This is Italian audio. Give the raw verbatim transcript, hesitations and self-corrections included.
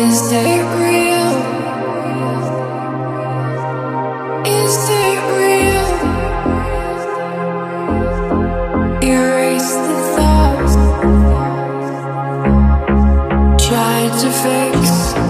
Is it real? Is it real? Erase the thoughts. Try to fix